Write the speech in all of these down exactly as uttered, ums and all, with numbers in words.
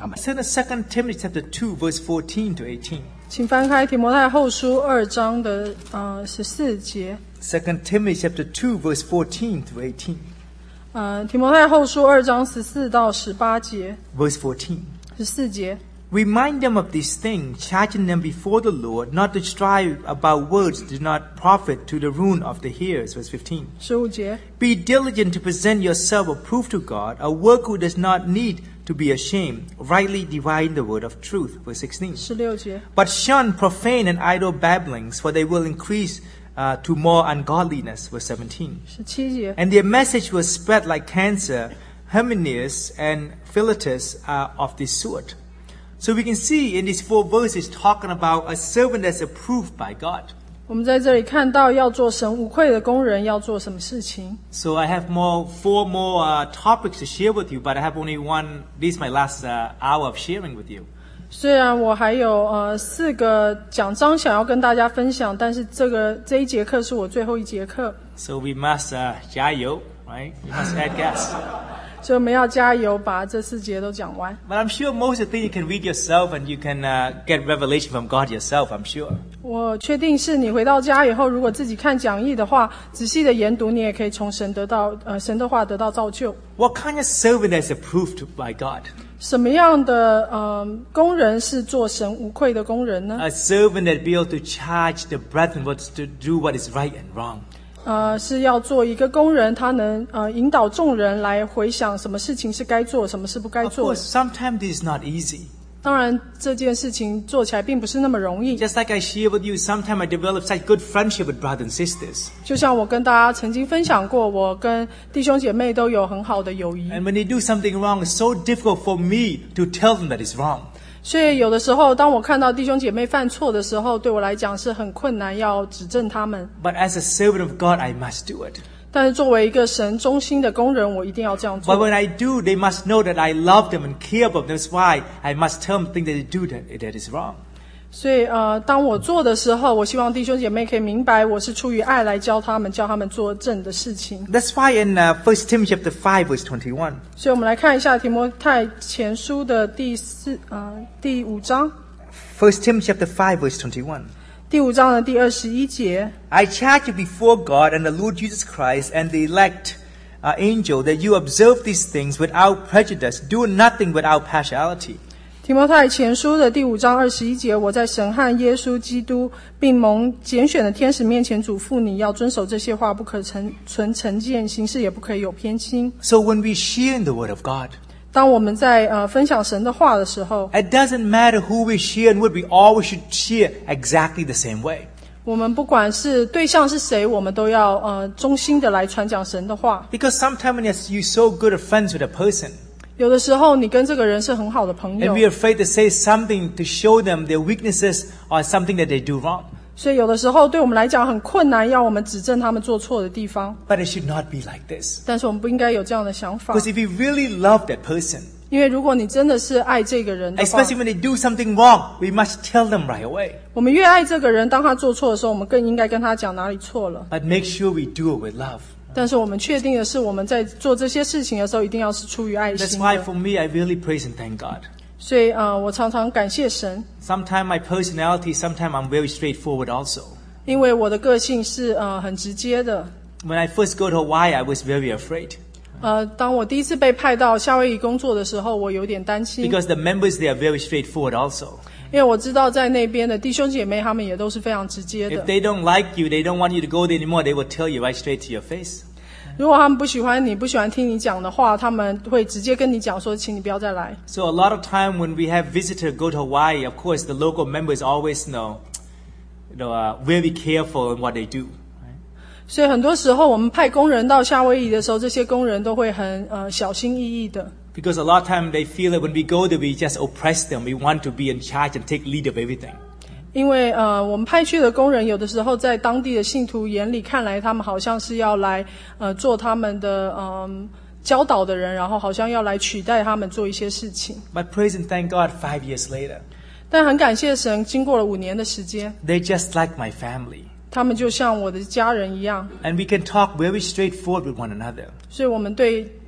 Amen. Turn to Second Timothy chapter two, verse fourteen to eighteen. 请翻开提摩太后书二章的呃十四节。 Second Timothy chapter two, verse fourteen to eighteen. 呃，提摩太后书二章十四到十八节。 Verse fourteen. 十四节。 Remind them of these things, charging them before the Lord, not to strive about words that do not profit to the ruin of the hearers. Verse fifteen. 十五节。 Be diligent to present yourself approved to God, a worker who does not need to be ashamed, rightly dividing the word of truth. Verse sixteen. 十六节。 But shun profane and idle babblings, for they will increase uh, to more ungodliness. Verse seventeen. 十七节。 And their message will spread like cancer. Hymenaeus and Philetus are of this sort. So we can see in these four verses talking about a servant that's approved by God. 我们在这里看到要做神无愧的工人要做什么事情。 So I have more, four more uh, topics to share with you, but I have only one. This is my last uh, hour of sharing with you. 虽然我还有呃四个讲章想要跟大家分享，但是这个这一节课是我最后一节课。 So we must uh, 加油, right? We must add gas. 所以我们要加油，把这四节都讲完。 But I'm sure most of the things you can read yourself and you can uh, get revelation from God yourself, I'm sure. 我确定是你回到家以后，如果自己看讲义的话，仔细的研读，你也可以从神得到呃神的话得到造就。 What kind of servant is approved by God? 什么样的呃工人是做神无愧的工人呢？ A servant that be able to charge the brethren what to do what is right and wrong. 呃，是要做一个工人，他能呃引导众人来回想什么事情是该做，什么是不该 Of 做 course, sometimes this is not easy. 当然，这件事情做起来并不是那么容易。 Just like I share with you, sometimes I develop such good friendship with brothers and sisters. 就像我跟大家曾经分享过，我跟弟兄姐妹都有很好的友谊。 And when they do something wrong, it's so difficult for me to tell them that it's wrong. 所以有的时候，当我看到弟兄姐妹犯错的时候，对我来讲是很困难，要指正他们。 But as a servant of God, I must do it. 但是作为一个神忠心的工人，我一定要这样做。 But when I do, they must know that I love them and care about them. That's why I must tell them things that they do that, that is wrong. 所以呃，当我做的时候，我希望弟兄姐妹可以明白，我是出于爱来教他们，教他们做正的事情。 That's why in uh, First Timothy chapter five, verse twenty-one. 所以我们来看一下提摩太前书的第四呃第五章。 First Timothy chapter five, verse twenty-one. 第五章的第二十一节。 I charge you before God and the Lord Jesus Christ and the elect uh, angel that you observe these things without prejudice, do nothing without partiality. 提摩太前书的第五章二十一节，我在神和耶稣基督并蒙拣选的天使面前嘱咐你，要遵守这些话，不可存存成见，行事也不可以有偏心。 So when we share in the Word of God, 当我们在呃分享神的话的时候， it doesn't matter who we share and what, we always should share exactly the same way. 我们不管是对象是谁，我们都要呃忠心的来传讲神的话。 Because sometimes when you're so good at friends with a person, 有的时候，你跟这个人是很好的朋 and 友， we're afraid to say something to show them their weaknesses or something that they do wrong. 所以有的时候对我们来讲很困难，要我们指正他们做错的地方。 But it should not be like this. 但是我们不应该有这样的想法， Because if we really love that person, 因为如果你真的是爱这个人的话， especially when they do something wrong, we must tell them right away. 我们越爱这个人，当他做错的时候，我们更应该跟他讲哪里错了。 But make sure we do it with love. 但是我们确定的是，我们在做这些事情的时候，一定要是出于爱 That's 心 why 的。 for me, I really praise and thank God. 所以呃，我常常感谢神， Sometimes my personality, sometimes I'm very straightforward also. 因为我的个性是呃很直接的。 When I first go to Hawaii, I was very afraid. 呃，当我第一次被派到夏威夷工作的时候，我有点担心， Because the members, they are very straightforward also. 因为我知道在那边的弟兄姐妹他们也都是非常直接 If 的。 they don't like you, they don't want you to go there anymore, they will tell you right straight to your face. 如果他们不喜欢你，不喜欢听你讲的话，他们会直接跟你讲说，请你不要再来。 So a lot of time when we have visitors go to Hawaii, of course, the local members always know, you know, uh, very careful in what they do. 所以很多时候我们派工人到夏威夷的时候，这些工人都会很呃小心翼翼的。 Because a lot of time they feel that when we go there, we just oppress them. We want to be in charge and take lead of everything. 因为呃，我们派去的工人有的时候在当地的信徒眼里看来，他们好像是要来呃做他们的嗯、呃、教导的人，然后好像要来取代他们做一些事情。 But praise and thank God, five years later, 但很感谢神，经过了五年的时间， they're just like my family. 他们就像我的家人一样。 And we can talk very straightforward with one another. 所以我们对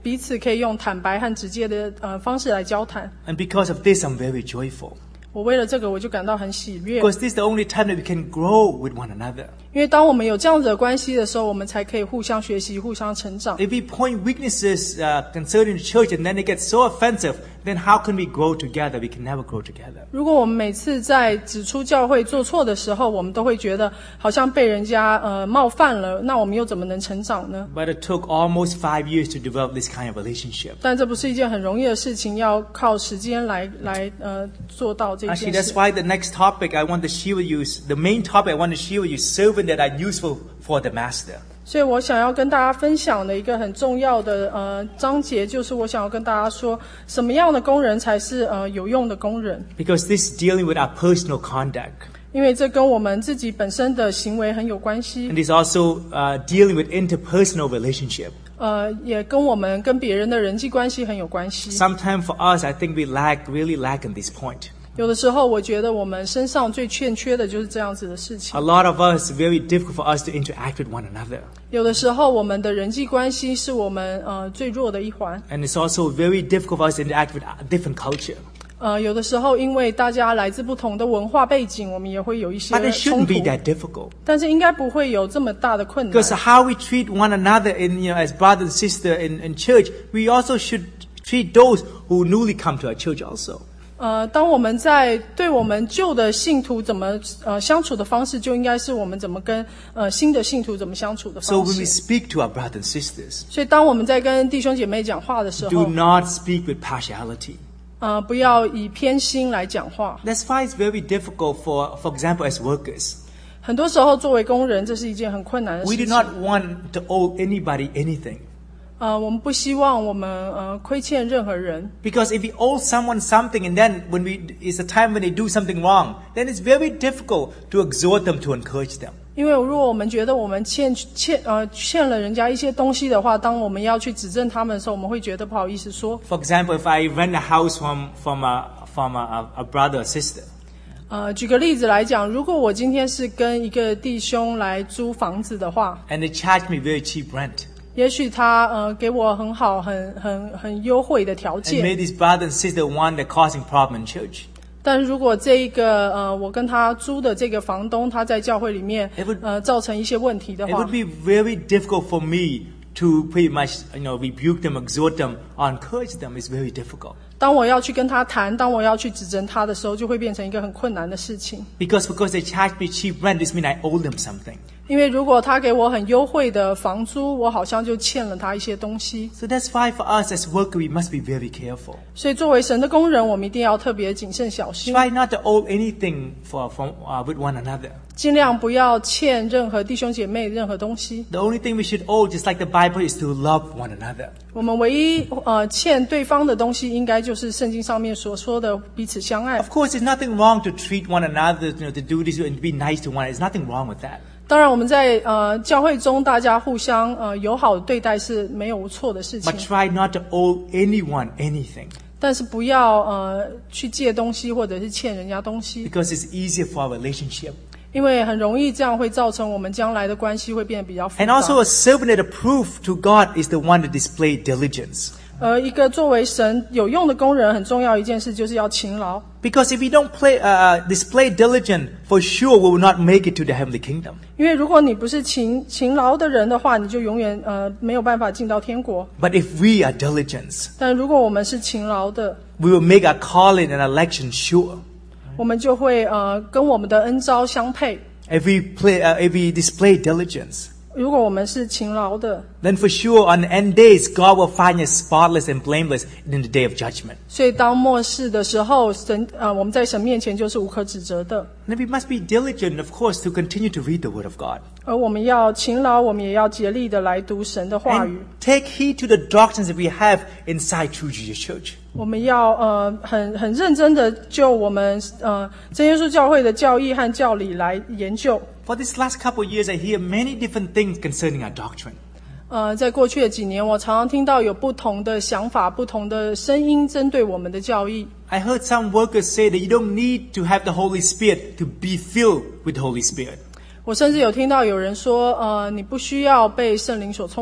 彼此可以用坦白和直接的呃方式来交谈。 And because of this, I'm very joyful. 我为了这个，我就感到很喜悦。 Because this is the only time that we can grow with one another. 因为当我们有这样子的关系的时候，我们才可以互相学习、互相成长。 If we point weaknesses uh, concerning the church and then it gets so offensive, then how can we grow together? We can never grow together. 如果我们每次在指出教会做错的时候，我们都会觉得好像被人家呃冒犯了，那我们又怎么能成长呢？ But it took almost five years to develop this kind of relationship. 但这不是一件很容易的事情，要靠时间来来呃做到这 Actually, 件 that's 事。 why the next topic I want to share with you is the main topic I want to share with you is servant that are useful for the master. 所以我想要跟大家分享的一个很重要的呃章节，就是我想要跟大家说，什么样的工人才是呃有用的工人？ Because this is dealing with our personal conduct. 因为这跟我们自己本身的行为很有关系， And it's also uh, dealing with interpersonal relationship. 呃，也跟我们跟别人的人际关系很有关系。 Sometimes for us, I think we lack, really lack in this point. 有的时候，我觉得我们身上最欠缺的就是这样子的事情 A。lot of us, very difficult for us to interact with one another. 有的时候，我们的人际关系是我们呃最弱的一环。 And it's also very difficult for us to interact with a different culture. 呃，有的时候，因为大家来自不同的文化背景，我们也会有一些 But it 冲 shouldn't 突 be。that difficult. 但是应该不会有这么大的困难。 Because how we treat one another in, you know, as brother and sister in, in church, we also should treat those who newly come to our church also. 呃，当我们在对我们旧的信徒怎么呃相处的方式，就应该是我们怎么跟呃新的信徒怎么相处的 So 方 when we 式。 speak to our brothers and sisters, 所以，当我们在跟弟兄姐妹讲话的时 do 候， not speak with partiality. 呃，不要以偏心来讲话。 That's why it's very difficult for, for example, as workers. 很多时候，作为工人，这是一件很困难的 We 事 do 情。 not want to owe anybody anything. 呃，我们不希望我们呃亏欠任何人， Because if we owe someone something and then when we, it's a time when they do something wrong, then it's very difficult to exhort them, to encourage them. 因为如果我们觉得我们欠欠呃欠了人家一些东西的话，当我们要去指正他们的时候，我们会觉得不好意思说。 For example, if I rent a house from, from, a, from a, a brother or sister, 呃，举个例子来讲，如果我今天是跟一个弟兄来租房子的话， and they charge me very cheap rent, 也许他呃给我很好、很很很优惠的条 and 件， maybe this brother and sister one that causing problem in church, 但如果这一个呃我跟他租的这个房东他在教会里面 It would- 呃造成一些问题的 it 话 would，be very difficult for me to pretty much, you know, rebuke them, exhort them, or encourage them. It's very difficult. 当我要去跟他谈，当我要去指正他的时候，就会变成一个很困难的事情。 Because because they charge me cheap rent, this means I owe them something. 因为如果他给我很优惠的房租，我好像就欠了他一些东西。 So that's why for us as workers, we must be very careful. 所以作为神的工人，我们一定要特别谨慎小心， Try not to owe anything for, from, uh, with one another. 尽量不要欠任何弟兄姐妹任何东西。 The only thing we should owe, just like the Bible, is to love one another. 我们唯一呃欠对方的东西，应该就是圣经上面所说的彼此相爱。 Of course, there's nothing wrong to treat one another, you know, to do this and be nice to one another. There's nothing wrong with that. 当然，我们在呃教会中，大家互相呃友好对待是没有错的事情 But，try not to owe anyone anything, 但是不要呃去借东西或者是欠人家东西， because it's easier for our relationship. 因为很容易这样会造成我们将来的关系会变得比较复 And 杂。 also, a servant that approved to God is the one that displays diligence. 而一个作为神有用的工人，很重要一件事就是要勤劳。 Because if we don't play, uh, display diligence, for sure we will not make it to the heavenly kingdom. 因为如果你不是勤勤劳的人的话，你就永远呃没有办法进到天国。 But if we are diligent, 但如果我们是勤劳的， we will make our calling and election sure. 我们就会呃跟我们的恩召相配。 If we play, uh, if we display diligence, 如果我们是勤劳的， then for sure on the end days, God will find us spotless and blameless in the day of judgment. 所以当末世的时候，神呃我们在神面前就是无可指责的。 Then we must be diligent, of course, to continue to read the Word of God. 而我们要勤劳，我们也要竭力的来读神的话语。 And take heed to the doctrines that we have inside True Jesus Church. 我们要呃很很认真的就我们呃真耶稣教会的教义和教理来研究。 For this last couple of years, I hear many different things concerning our doctrine. 呃，在过去的几年，我常常听到有不同的想法、不同的声音针对我们的教义。 I heard some workers say that you don't need to have the Holy Spirit to be filled with the Holy Spirit. 我甚至有听到有人说，呃，你不需要被圣灵所充满，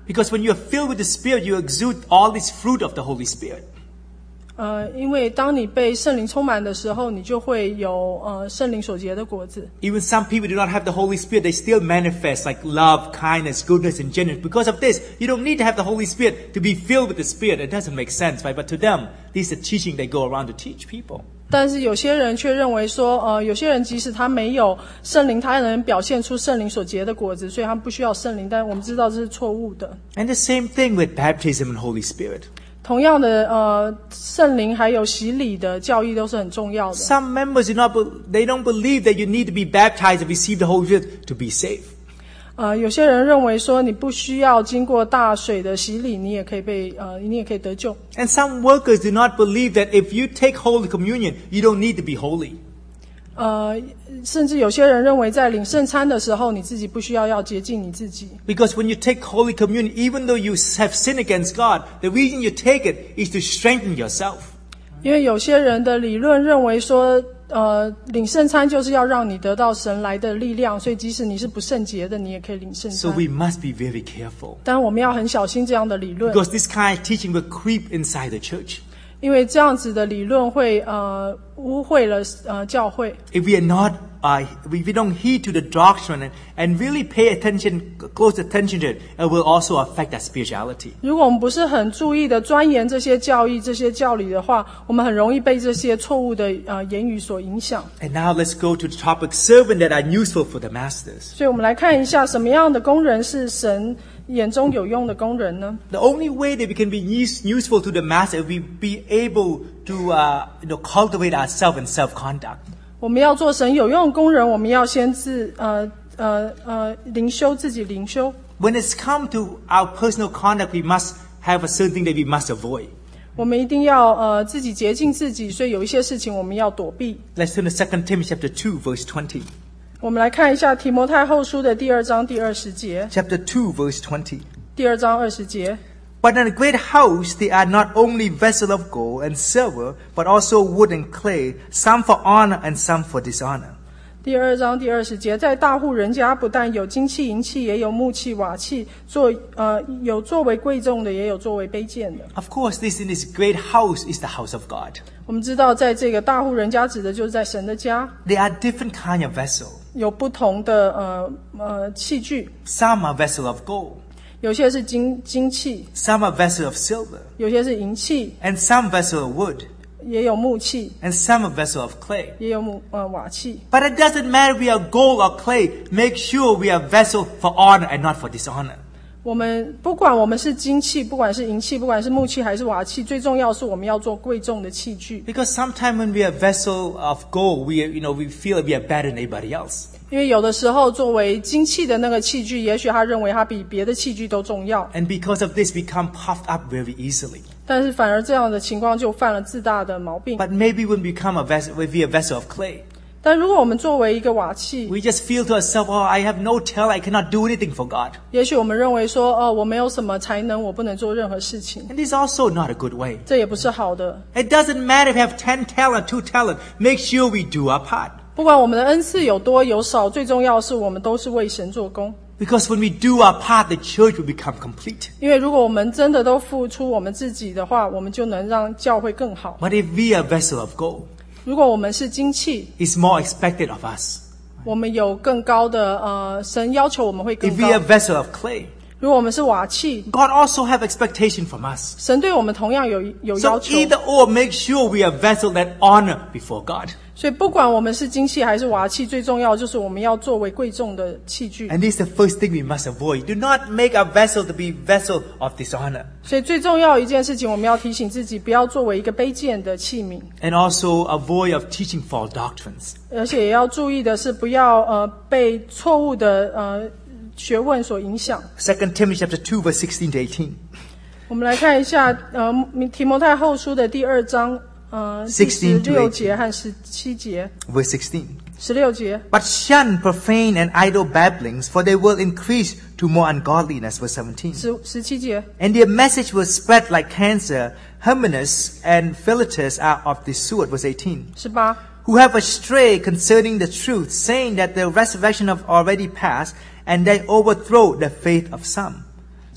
Because when you are filled with the Spirit, you exude all this fruit of the Holy Spirit. 呃，因为当你被圣灵充满的时候，你就会有呃圣灵所结的果子。 Even some people do not have the Holy Spirit, they still manifest like love, kindness, goodness, and gentleness. Because of this, you don't need to have the Holy Spirit to be filled with the Spirit. It doesn't make sense, right? But to them, this is the teaching they go around to teach people. 但是有些人却认为说，呃，有些人即使他没有圣灵，他也能表现出圣灵所结的果子，所以他们不需要圣灵。但我们知道这是错误的。 And the same thing with baptism and Holy Spirit. 同样的，呃，圣灵还有洗礼的教义都是很重要的。 Some members do not, they don't believe that you need to be baptized and receive the Holy Spirit to be saved. 呃，有些人认为说，你不需要经过大水的洗礼，你也可以被呃，你也可以得救。 And some workers do not believe that if you take Holy Communion, you don't need to be holy. 呃，甚至有些人认为，在领圣餐的时候，你自己不需要要洁净你自己。 Because when you take Holy Communion, even though you have sinned against God, the reason you take it is to strengthen yourself. 因为有些人的理论认为说，呃，领圣餐就是要让你得到神来的力量，所以即使你是不圣洁的，你也可以领圣 So 餐。 we must be very careful. 但我们要很小心这样的理论， Because this kind of teaching will creep inside the church. 因为这样子的理论会呃污秽了呃教会。 If we are not, uh, if we don't heed to the doctrine and, and really pay attention, close attention to it, it will also affect our spirituality. 如果我们不是很注意的钻研这些教义、这些教理的话，我们很容易被这些错误的呃言语所影响。 And now let's go to the topic servant that are useful for the masters. 所以我们来看一下什么样的工人是神眼中有用的工人呢？ The only way that we can be use, useful to the master is we be able to uh, you know, cultivate ourselves in self-conduct. 我们要做神有用的工人，我们要先自呃呃呃灵修自己灵修。 When it's come to our personal conduct, we must have a certain thing that we must avoid. 我们一定要呃自己洁净自己，所以有一些事情我们要躲避。 Let's turn to Second Timothy chapter two, verse twenty. 我们来看一下提摩太后书的第二章第二十节。 Chapter two, verse twenty. 第二章二十节。 But in a great house they are not only vessels of gold and silver, but also wood and clay, some for honor and some for dishonor. 第二章第二十节，在大户人家，不但有金器、银器，也有木器、瓦器，做呃有作为贵重的，也有作为卑贱的。 Of course, this in this great house is the house of God. 我们知道，在这个大户人家指的就是在神的家， There are different kind of vessels. 有不同的呃呃器具， Some are vessels of gold, 有些是金金器， some are vessels of silver, 有些是银器， and some vessels of wood, 也有木器， and some are vessels of clay. 也有木呃瓦器。 But it doesn't matter if we are gold or clay. Make sure we are vessels for honor and not for dishonor. 我们不管我们是金器，不管是银器，不管是木器还是瓦器，最重要是我们要做贵重的器具。 Because sometimes when we are vessel of gold, we are, you know we feel we are better than anybody else. 因为有的时候，作为金器的那个器具，也许他认为它比别的器具都重要， And because of this, we become puffed up very easily. 但是反而这样的情况就犯了自大的毛病。 But maybe when we become a vessel, when we are a vessel of clay, 但如果我们作为一个瓦器， we just feel to ourselves, oh, I have no talent, I cannot do anything for God. 也许我们认为说，哦，我没有什么才能，我不能做任何事情， And this is also not a good way. 这也不是好的。 It doesn't matter if we have ten talent, two talent. Make sure we do our part. 不管我们的恩赐有多有少，最重要的是我们都是为神做工。 Because when we do our part, the church will become complete. 因为如果我们真的都付出我们自己的话，我们就能让教会更好。 But if we are a vessel of gold, 如果我们是金器， it's more expected of us. 我们有更高的呃，神要求我们会更 If we are 高。 a vessel of clay, 如果我们是瓦器， God also have expectation from us. 神对我们同样有有 So 要求。 either or, make sure we are a vessel that honor before God. 所以不管我们是金器还是瓦器，最重要就是我们要作为贵重的器具。 And this is the first thing we must avoid. Do not make our vessel to be vessel of dishonor. 所以最重要一件事情，我们要提醒自己，不要作为一个卑贱的器皿， And also avoid of teaching false doctrines. 而且也要注意的是，不要呃被错误的呃学问所影响。 Second Timothy chapter two, verse sixteen to eighteen. 我们来看一下呃提摩太后书的第二章呃第十 16 to 六节和十七节。 Verse sixteen. 十六节， But shun profane and idle babblings, for they will increase to more ungodliness. Verse seventeen. 十十七节， And their message will spread like cancer. Hymenaeus and Philetus are of this sort. Verse eighteen. 十八， Who have astray concerning the truth, saying that the resurrection have already passed, and they overthrow the faith of some.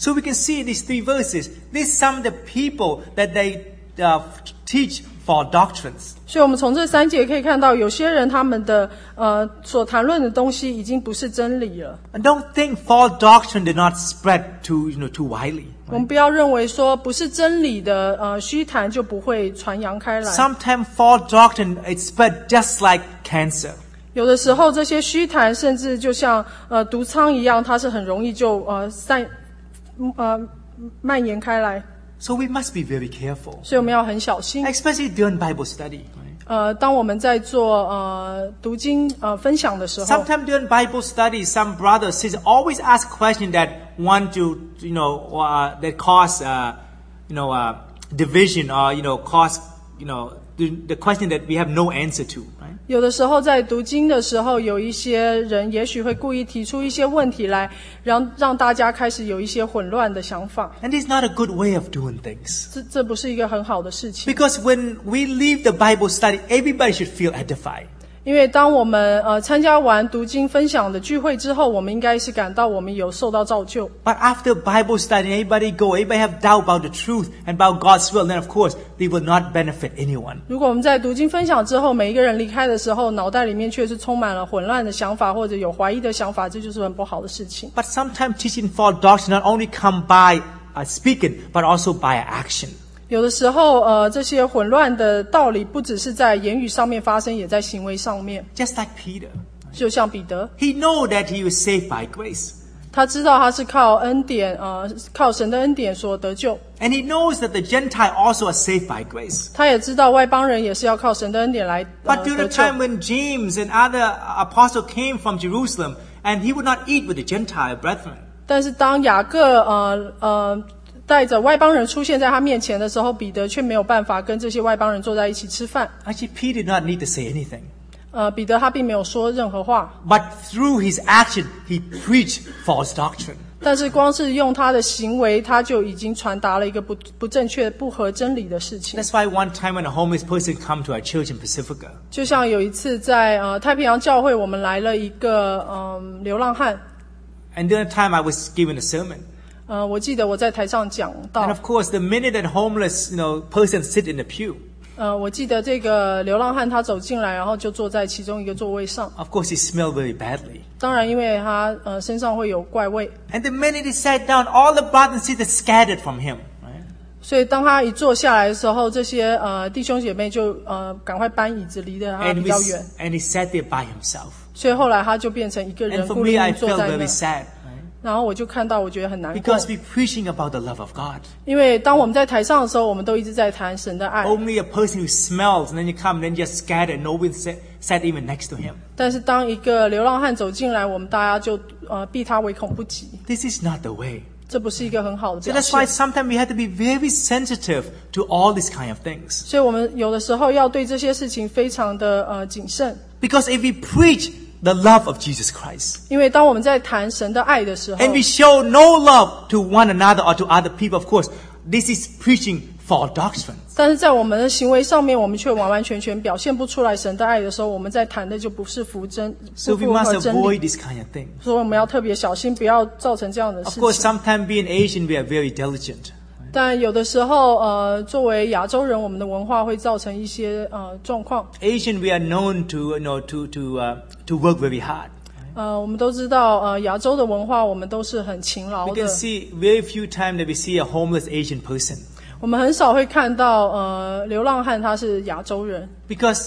So we can see in these three verses, these some of the people that they uh, teach false doctrines. 所以我们从这三节可以看到，有些人他们的呃所谈论的东西已经不是真理了。 And don't think false doctrine did not spread too, you know, too widely. 我们不要认为说不是真理的呃虚谈就不会传扬开来。 Sometimes false doctrine it spread just like cancer. 有的时候这些虚谈甚至就像呃毒疮一样，它是很容易就呃散呃蔓延开来。 So we must be very careful, 所以我们要很小心。 especially during Bible study. Right? 呃，当我们在做呃读经呃分享的时候， Sometimes during Bible study, some brothers sisters always ask questions that want to, you know, uh, that cause, uh, you know, uh, division or you know, cause, you know, the, the question that we have no answer to. Right? 有的时候在读经的时候，有一些人也许会故意提出一些问题来，让让大家开始有一些混乱的想法。 And it's not a good way of doing things. 这这不是一个很好的事情， Because when we leave the Bible study, everybody should feel edified. 因为当我们呃参加完读经分享的聚会之后，我们应该是感到我们有受到造就。 But after Bible study, everybody go, everybody have doubt about the truth and about God's will. Then of course, they will not benefit anyone. 如果我们在读经分享之后，每一个人离开的时候，脑袋里面却是充满了混乱的想法，或者有怀疑的想法，这就是很不好的事情。 But sometimes teaching false doctrine not only come by uh, speaking, but also by action. 有的时候，呃，这些混乱的道理不只是在言语上面发生，也在行为上面。 Just like Peter. 就像彼得， He know that he was saved by grace. 他知道他是靠恩典，呃，靠神的恩典所得救。 And he knows that the Gentile also are saved by grace. 他也知道外邦人也是要靠神的恩典来、呃、 But during 得 the 救。 time when James and other apostles came from Jerusalem, and he would not eat with the Gentile brethren. 但是当雅各呃呃带着外邦人出现在他面前的时候，彼得却没有办法跟这些外邦人坐在一起吃饭。 Actually, Peter did not need to say anything. 呃，彼得他并没有说任何话， But through his action, he preached false doctrine. 但是光是用他的行为，他就已经传达了一个不不正确、不合真理的事情。 That's why one time when a homeless person come to our church in Pacifica, 就像有一次在呃太平洋教会，我们来了一个嗯、呃、流浪汉， and during the time I was giving a sermon. 呃，我记得我在台上讲 And 到， of course, the minute that homeless, you know, person sit in the pew, 呃，我记得这个流浪汉他走进来，然后就坐在其中一个座位上。 of course, he smelled very badly. 当然，因为他呃身上会有怪味， And the minute he sat down, all the brothers and sisters scattered from him. Right? 所以当他一坐下来的时候，这些呃弟兄姐妹就呃赶快搬椅子离得他 And, 比 we, 较远。 and he sat there by himself. 所以后来他就变成一个 And 人 for 孤零 me, I 零坐 felt 在 very 那。 sad. Right? 然后我就看到，我觉得很难过， Because we're preaching about the love of God. 因为当我们在台上的时候，我们都一直在谈神的爱。 Only a person who smells, and then you come, and then just scatter, and no one sat, sat even next to him. 但是当一个流浪汉走进来，我们大家就呃避他唯恐不及， This is not the way. 这不是一个很好的 So 表 that's why 现。 sometimes we have to be very sensitive to all these kind of things. 所以我们有的时候要对这些事情非常的呃谨慎， Because if we preach the love of Jesus Christ, 因为当我们在谈神的爱的时候 and，we show no love to one another or to other people, of course, this is preaching false doctrine. 但是在我们的行为上面，我们却完完全全表现不出来神的爱的时候，我们在谈的就不是符真， So 不 we 符 must 合真 avoid 理。 this kind of thing. 所以我们要特别小心，不要造成这样的 Of 事 course, 情。 sometimes being Asian, we are very diligent. 但有的时候，呃，作为亚洲人，我们的文化会造成一些呃状况。 Asian, we are known to, you know, to to uh, to work very hard. 呃，我们都知道，呃，亚洲的文化，我们都是很勤劳 We 的 can。see very few times that we see a homeless Asian person. 我们很少会看到，呃，流浪汉他是亚洲人， Because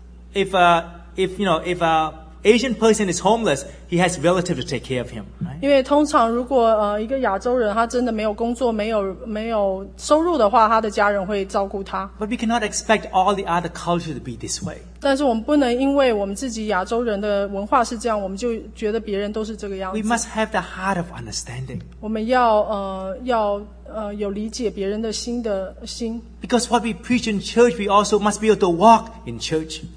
if uh, if you know if a Asian person is homeless, he has relatives to take care of him. Right? 因为通常如果呃一个亚洲人他真的没有工作、没有没有收入的话，他的家人会照顾他。 But we cannot expect all the other cultures to be this way. 但是我们不能因为我们自己亚洲人的文化是这样，我们就觉得别人都是这个样 We 子。 must have the heart of understanding. 我们要呃要呃有理解别人的心的心， Because what we preach in church, we also must be able to walk in church.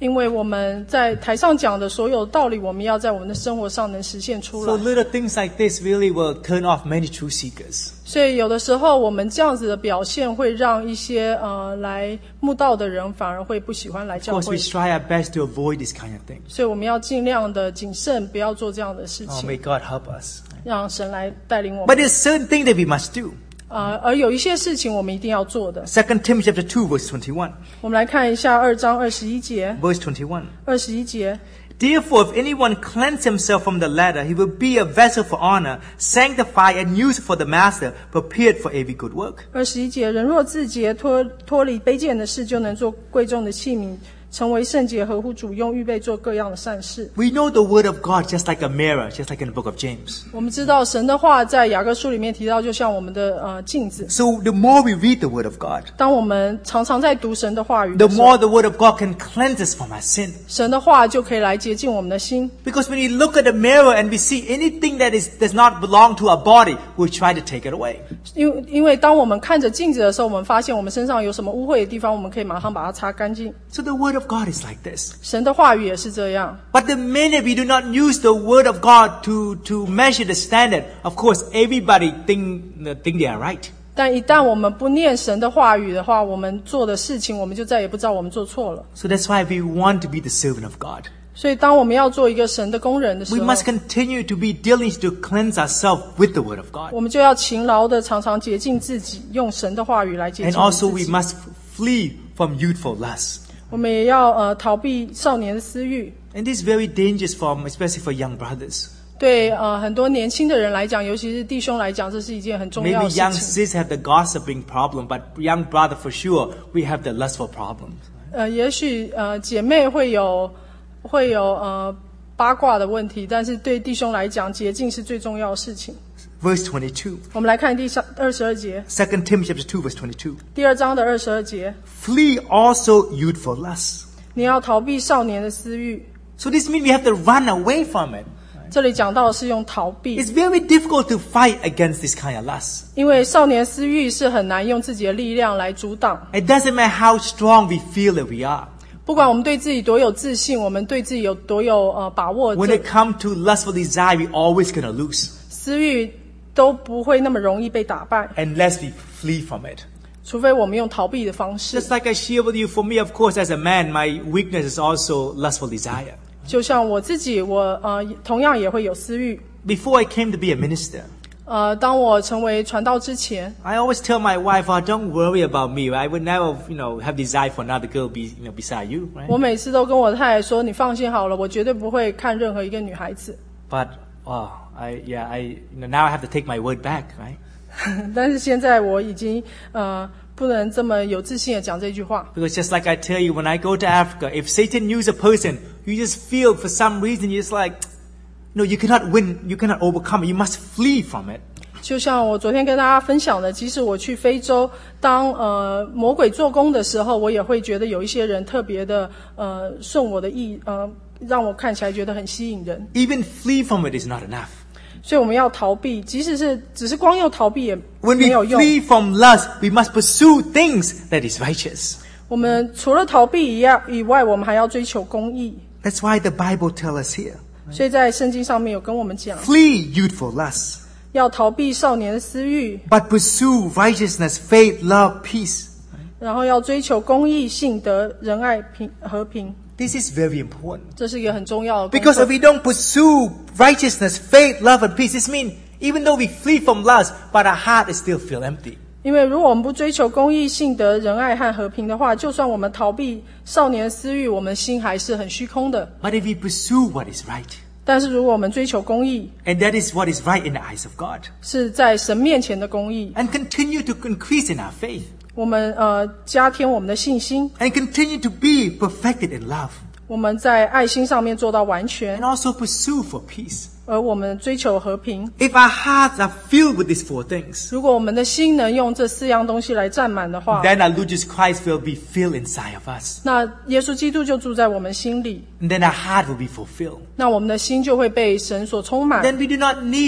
因为我们在台上讲的所有道理，我们要在我们的生活上能实现出 So 来。 little things like this really will turn off many truth seekers. 所以有的时候我们这样子的表现会让一些呃来慕道的人反而会不喜欢来 Of 教 course, 会 we。try our best to avoid this kind of thing. 所以我们要尽量的谨慎，不要做这样的事 Oh, 情， may God help us. 让神来带领我 But 们。 there's certain things that we must do. 呃，而有一些事情我们一定要做的。 Second Timothy chapter two, verse twenty-one. 我们来看一下二章二十一节。 Verse twenty-one. 二十一节， Therefore, if anyone cleanse himself from the latter, he will be a vessel for honor, sanctified and used for the master, prepared for every good work. 二十一节，人若自洁，脱脱离卑贱的事，就能做贵重的器皿，成为圣洁，合乎主用，预备做各样的善事。 We know the word of God just like a mirror, just like in the book of James. 我们知道神的话在雅各书里面提到，就像我们的呃镜子。 So the more we read the word of God, 当我们常常在读神的话语 the 的时候， more the word of God can cleanse us from our sin. 神的话就可以来洁净我们的心。 Because when we look at the mirror and we see anything that is does not belong to our body, we try to take it away. 因为因为当我们看着镜子的时候，我们发现我们身上有什么污秽的地方，我们可以马上把它擦干净。 So the word of God is like this. 神的话语也是这样。 But the minute we do not use the word of God to, to measure the standard, of course, everybody think, think they are right. 但一旦我们不念神的话语的话，我们做的事情，我们就再也不知道我们做错了。 So that's why we want to be the servant of God. 所以，当我们要做一个神的工人的时 We 候， must continue to be diligent to cleanse ourselves with the word of God. 我们就要勤劳的常常洁净自己，用神的话语来洁 And 净我们 also 自 we 己。 must flee from youthful lust. 我们也要呃逃避少年的私欲。 And this is very dangerous for, especially for young brothers. 对呃很多年轻的人来讲，尤其是弟兄来讲，这是一件很重要 Maybe 的 young 事情。 sis have the gossiping problem, but young brother for sure, we have the lustful problem. 呃，也许呃姐妹会有会有呃八卦的问题，但是对弟兄来讲，洁净是最重要的事情。 Verse twenty-two. 我们来看第三二十二节， Second Timothy chapter two, verse twenty-two. 第二章的二十二节， Flee also youthful lust. 你要逃避少年的私欲。 So this means we have to run away from it. 这里讲到的是用逃避， It's very difficult to fight against this kind of lust. 因为少年私欲是很难用自己的力量来阻挡。 It doesn't matter how strong we feel that we are. 不管我们对自己多有自信，我们对自己有多有呃把握， When 这 it comes to lustful desire, we always gonna lose 私欲都不会那么容易被打败， unless we flee from it. 除非我们用逃避的方式。 Just like I share with you, for me, of course, as a man, my weakness is also lustful desire. 就像我自己，我呃同样也会有私欲。 Before I came to be a minister, 呃，当我成为传道之前， I always tell my wife, oh, don't worry about me. I would never, you know, have desire for another girl be, you know, beside you, right? 我每次都跟我太太说：“你放心好了，我绝对不会看任何一个女孩子。 But, oh, I, yeah, I, you know, now I have to take my word back, right? ” 但是现在我已经呃不能这么有自信的讲这句话， Because just like I tell you, when I go to Africa, if Satan use a person, you just feel for some reason, you're just like, no, you cannot win, you cannot overcome it, you must flee from it. 就像我昨天跟大家分享的，即使我去非洲，当呃魔鬼做工的时候，我也会觉得有一些人特别的呃顺我的意，呃让我看起来觉得很吸引人。 Even flee from it is not enough. 所以我们要逃避，即使是只是光用逃避也 When 没有 we 用。 flee from lust, we must pursue things that is righteous. 我们除了逃避以外以外，我们还要追求公义。 That's why the Bible tells us here, 所以在圣经上面有跟我们讲， flee youthful lust, 要逃避少年的私欲， but pursue righteousness, faith, love, peace. 然后要追求公义、信德、仁爱、平和平。 This is very important. 这是一个很重要的功 Because 课 if we don't pursue righteousness, faith, love, and peace, this means even though we flee from lust, but our heart is still feel empty. 因为如果我们不追求公义、信德、仁爱和和平的话，就算我们逃避少年的私欲，我们心还是很虚空的。 But if we pursue what is right, 但是如果我们追求公义， and that is what is right in the eyes of God, 是在神面前的公义， and continue to increase in our faith, 我们呃加添我们的信心， and continue to be perfected in love, 我们在爱心上面做到完全 and，also pursue for peace. 而我们追求和平。 If our hearts are filled with these four things, 如果我们的心能用这四样东西来占满的话， then our Lord Jesus Christ will be filled inside of us. 那耶稣基督就住在我们心里， And then our heart will be fulfilled. 那我们的心就会被神所充满。 Then we do not need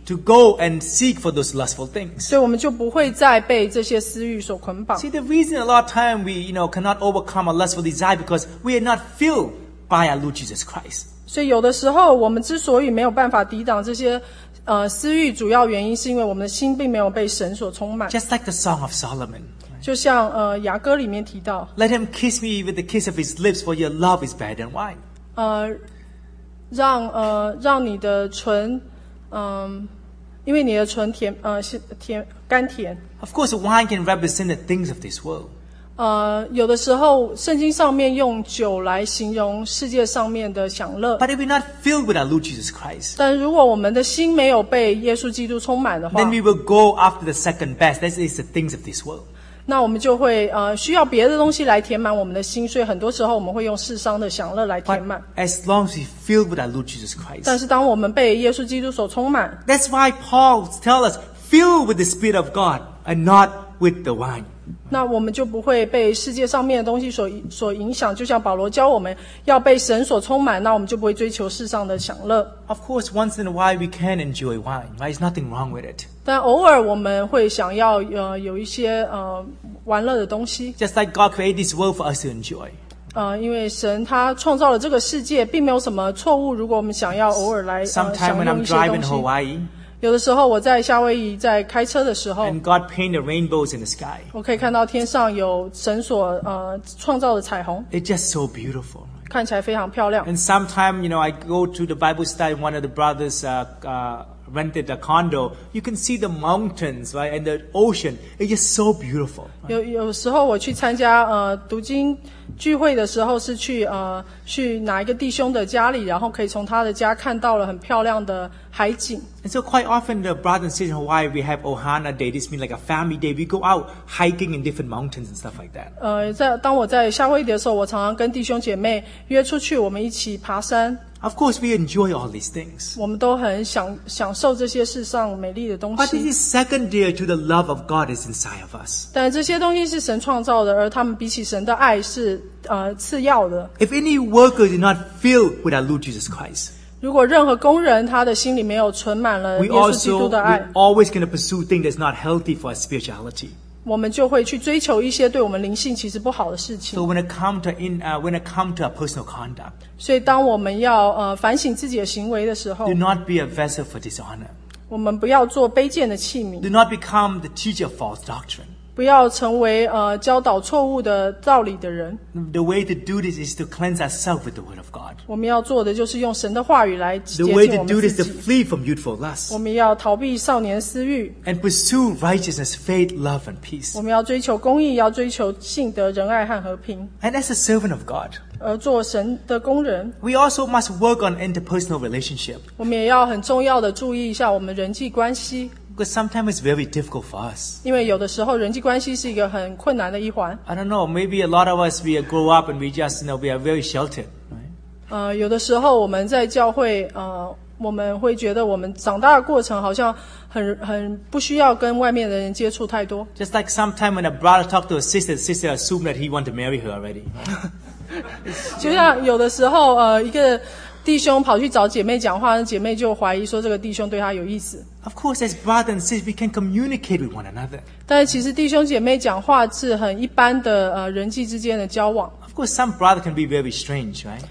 to go and seek for those lustful things. 所以我们就不会再被这些私欲所捆绑。 See, the reason a lot of time we, you know, cannot overcome our lustful desire because we are not filled by our Lord Jesus Christ. 所以有的时候我们之所以没有办法抵挡这些呃私欲，主要原因是因为我们的心并没有被神所充满。 Just like the Song of Solomon. 就像呃雅歌里面提到， Let him kiss me with the kiss of his lips, for your love is better than wine. 呃让呃让你的唇，嗯、因为你的唇甜呃是甜甘甜。 Of course, wine can represent the things of this world. 呃，有的时候圣经上面用酒来形容世界上面的享乐， But if we're not filled with our Lord Jesus Christ, 但如果我们的心没有被耶稣基督充满的话， then we will go after the second best. That is the things of this world. 那我们就会呃需要别的东西来填满我们的心，所以很多时候我们会用世上的享乐来填 But 满。 as long as we filled with our Lord Jesus Christ, 但是当我们被耶稣基督所充满， that's why Paul tells us, fill with the Spirit of God and not with the wine. 那我们就不会被世界上面的东西所所影响。就像保罗教我们要被神所充满，那我们就不会追求世上的享乐。 Of course, once in a while we can enjoy wine, right? There's nothing wrong with it. 但偶尔我们会想要呃有一些呃玩乐的东西， Just like God created this world for us to enjoy. 呃，因为神他创造了这个世界，并没有什么错误。如果我们想要偶尔来呃 Sometime 享 when 用 I'm 一些 driving 东 to 西， Hawaii 有的时候我在夏威夷在开车的时候， and God painted rainbows in the sky, 我可以看到天上有神所呃创造的彩虹， it's just so beautiful. 看起来非常漂亮。 And sometime, you know, I go to the Bible study, one of the brothers uh, uh, rented a condo. You can see the mountains, right, and the ocean. It's just so beautiful. 有有时候我去参加呃读经聚会的时候，是去呃去哪一个弟兄的家里，然后可以从他的家看到了很漂亮的海景。 And so quite often the brothers and sisters in Hawaii, we have Ohana Day. This means like a family day. We go out hiking in different mountains and stuff like that. 呃，在当我在夏威夷的时候，我常常跟弟兄姐妹约出去，我们一起爬山。 Of course, we enjoy all these things. 我们都很享享受这些世上美丽的东 But 西， this is secondary to the love of God is inside of us. 但这些东西是神创造的，而他们比起神的爱是呃次要的。 If any worker is not filled with our Lord Jesus Christ, 如果任何工人他的心里没有存满了 we 耶稣基督 also 的 we 爱， always going to pursue things that's not healthy for our spirituality. 我们就会去追求一些对我们灵性其实不好的事情。 So when it come to in uh, when it come to our personal conduct, 所以当我们要呃反省自己的行为的时候 do，not be a vessel for dishonor. 我们不要做卑贱的器皿， Do not become the teacher of false doctrine. 不要成为呃教导错误的道理的人。 The way to do this is to cleanse ourselves with the word of God. 我们要做的就是用神的话语来洁 The 净 way 我 to 们 do 自 this is to 己。 flee from youthful lust 我们要逃避少年私欲， and pursue righteousness, faith, love, and peace. 我们要追求公义，要追求信德、仁爱和和平。 And as a servant of God, 而做神的工人， we also must work on interpersonal relationship 我们也要很重要的注意一下我们人际关系， because sometimes it's very difficult for us. 因为有的时候人际关系是一个很困难的一环。 I don't know, maybe a lot of us, we grow up and we just, you know, we are very sheltered. Right? 呃，有的时候我们在教会，呃，我们会觉得我们长大的过程好像很很不需要跟外面的人接触太多。 Just like sometime when a brother talked to a sister, the sister assumed that he wanted to marry her already. 就像有的时候，呃，一个弟兄跑去找姐妹讲话，那姐妹就怀疑说这个弟兄对她有意思。 Of course, as brothers and sisters, we can communicate with one another. 但是其实弟兄姐妹讲话是很一般的，呃，人际之间的交往。 Of course, some brother can be very strange, right?